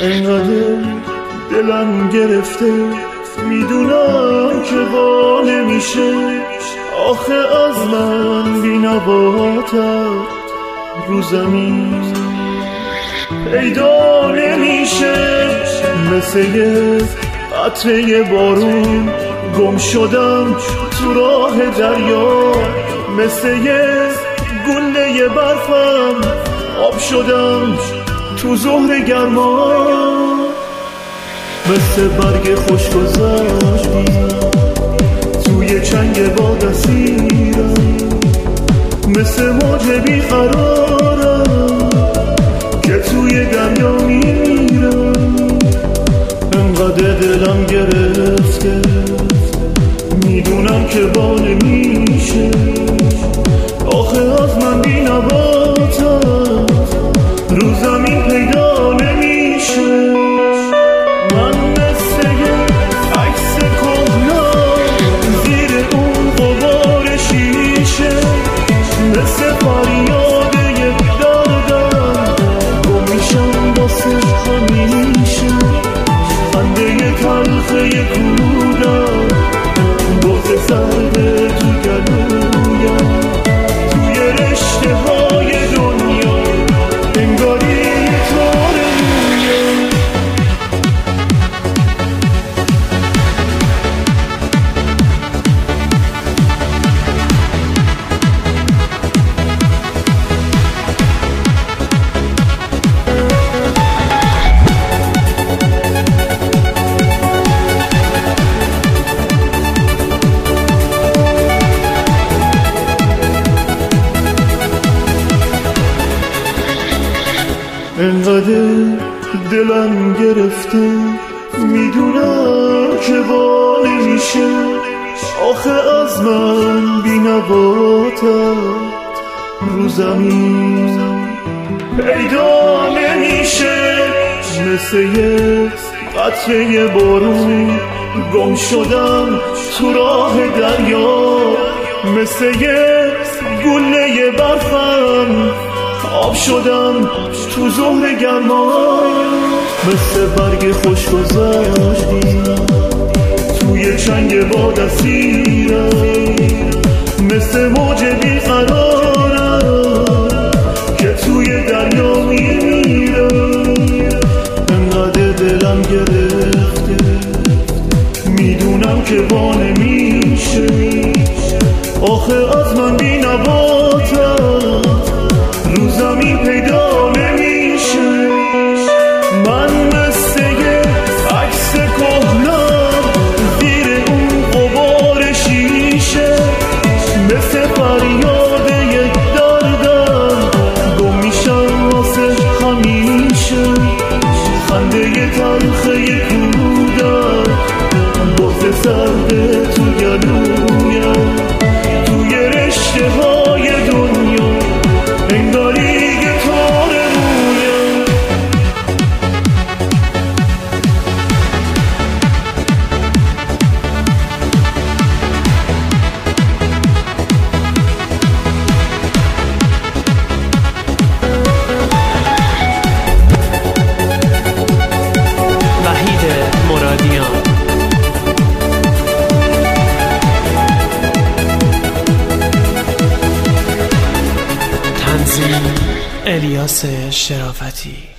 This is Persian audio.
انقدر دلم گرفته میدونم که وا نمیشه، آخه از من بی نباتت رو زمین پیدا نمیشه. مثل یه قطره بارون گم شدم تو راه دریا، مثل یه گله برفم آب شدم تو ظهر گرما، مثل برگ خوش گذاشتی توی چنگ باد اسیرم، مثل موج بیقرارم که توی دریا میمیرم. انقدر دلم گرفته میدونم که با نمیشه، آخه از من بی نباتت رو زمین پیدا نمیشه. من مثل یه عکس کهنه زیر اون غبار شیشه، مثل فریاد یک دردم گم میشم واسه همیشه. خنده تلخه کودم بغض سرده تو گلویم، توی رشته های دنیا انگاری تار مویم. انقدر دلم گرفته میدونم که وا نمیشه، آخه از من بی نباتت رو زمین پیدا نمیشه. مثل یه قطره بارون گم شدم تو راه دریا، مثل یه گله برفم آب شدم تو ظهر گرما، مثل برگ خوش گذاشتی توی چنگ باد اسیرم، مثل موج بیقرارم که توی دریا میمیرم. انقدر دلم گرفته میدونم که وا نمیشه، آخه از من بی نباتت رو زمین پیدا نمیشه. من مثل یه عکس کهنم زیر اون غبار شیشه، مثل فریاد یک دردم گم میشم واسه همیشه. خنده تلخه کودم بغض سرده تو گلویم، توی رشته های دنیا انگاری تار مویم. وحید مرادیان. تنظیم الیاس شرافتی.